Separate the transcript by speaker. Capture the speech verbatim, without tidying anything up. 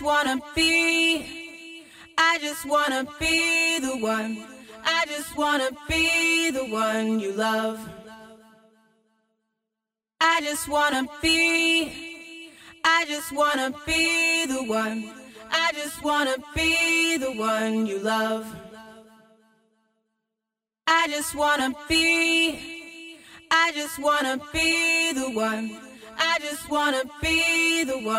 Speaker 1: wanna be, I just wanna be the one. I just wanna be the one you love. I just wanna be, I just wanna be the one. I just wanna be the one you love. I just wanna be, I just wanna be the one. I just wanna be the one.